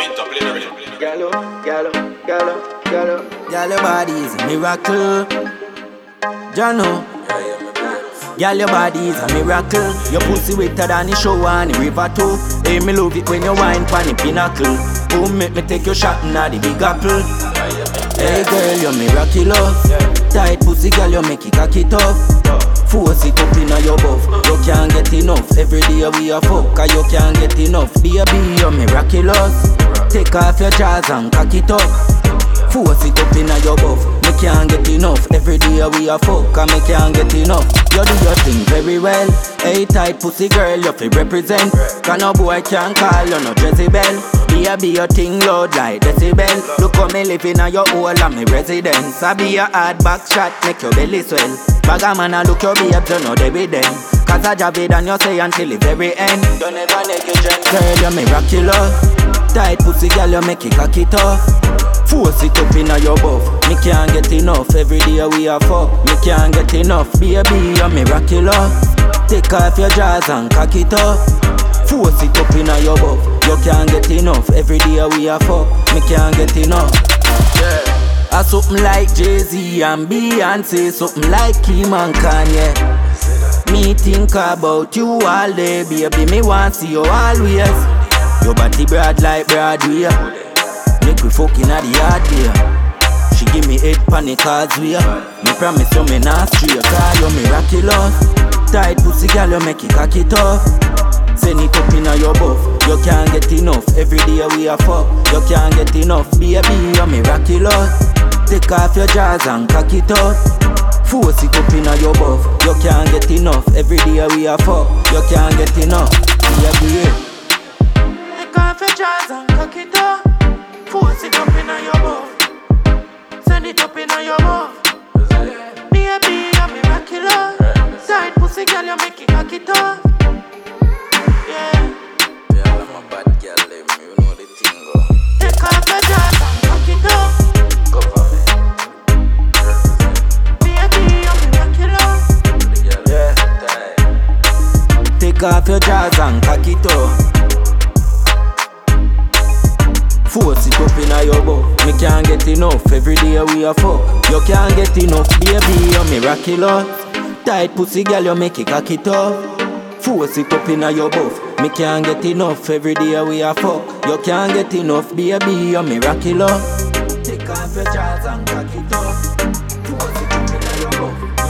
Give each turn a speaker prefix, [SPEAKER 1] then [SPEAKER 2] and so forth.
[SPEAKER 1] Gallo, gallo, gallo, gallo.
[SPEAKER 2] Girl, your body is a miracle. Jano. Girl, your body is a miracle. Your pussy wetter than the shower and the river too. Hey, me love it when you wine pon the pinnacle. Oh, make me take your shot inna the big apple. Hey girl, you're miraculous. Tight pussy, girl, you make it cocky tough. Force it up inna your buff. You can't get enough. Every day we a fuck, 'cause you can't get enough. Baby, you're miraculous. Take off your jaws and cock it up. Force it up inna your buff. Me can't get enough. Every day we a fuck, and me can't get enough. You do your thing very well. Hey tight pussy girl, you fi represent. 'Cause no boy can call you no Jezebel. Be your thing loud like decibel. Look how me live inna your hole and me residence. I be a hard back shot, make your belly swell. Bagger man, I look your babes, you know they be them. 'Cause I jab it and you say until the very end. You never negligent. Girl, you're miraculous. Tight pussy girl, you make it cocky tough. Force it up inna your buff. Me can't get enough. Every day we a fuck. Me can't get enough. Baby, you're miraculous. Take off your jaws and cock it up. Force it up inna your buff. You can't get enough. Every day we a fuck. Me can't get enough. Yeah. Something like Jay-Z and Beyonce. Something like Kim and Kanye. Me think about you all day, baby. Me want see you always. Your body broad like Broadway. Make we fucking at the hard day. She give me 8 panic causeway. Me promise you me not stray, 'cause you miraculous. Tight pussy girl, you make it cocky tough. Send it up inna your buff. You can't get enough. Every day we a fuck. You can't get enough. Baby, you miraculous. Take off your jaws and cock it up. Force it up inna your buff. You can't get enough. Every day we a fuck. You can't get enough. Baby, take off your jaws and cock it up. Force it up inna your buff. Send it up inna your buff. Baby, you're miraculous. Tight pussy girl, you make it cocky tough. Yeah,
[SPEAKER 3] I'm a bad girl, you know the thing go.
[SPEAKER 2] take off your jaws and cock it up.
[SPEAKER 3] Cover me.
[SPEAKER 2] Baby, you're miraculous.
[SPEAKER 3] Yeah.
[SPEAKER 2] Take off your jaws and cock it up. Force it up inna your buff. Me can't get enough. Every day we a fuck. You can't get enough. Baby, you're miraculous. Tight pussy girl, you make it cocky tough. Force it up inna your buff. Me can't get enough. Every day we a fuck. You can't get enough. Baby, you're miraculous. Take off your jaws and cock it up. Force it up inna your buff.